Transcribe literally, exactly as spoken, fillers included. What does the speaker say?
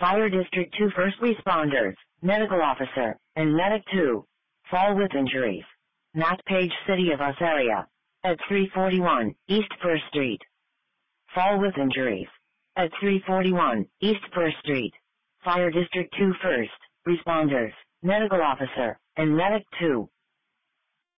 Fire District two first responders, medical officer, and medic two. Fall with injuries. Matt Page, City of Us area. At three forty-one East First Street. Fall with injuries. At three forty-one East First Street. Fire District two first responders, medical officer, and medic two.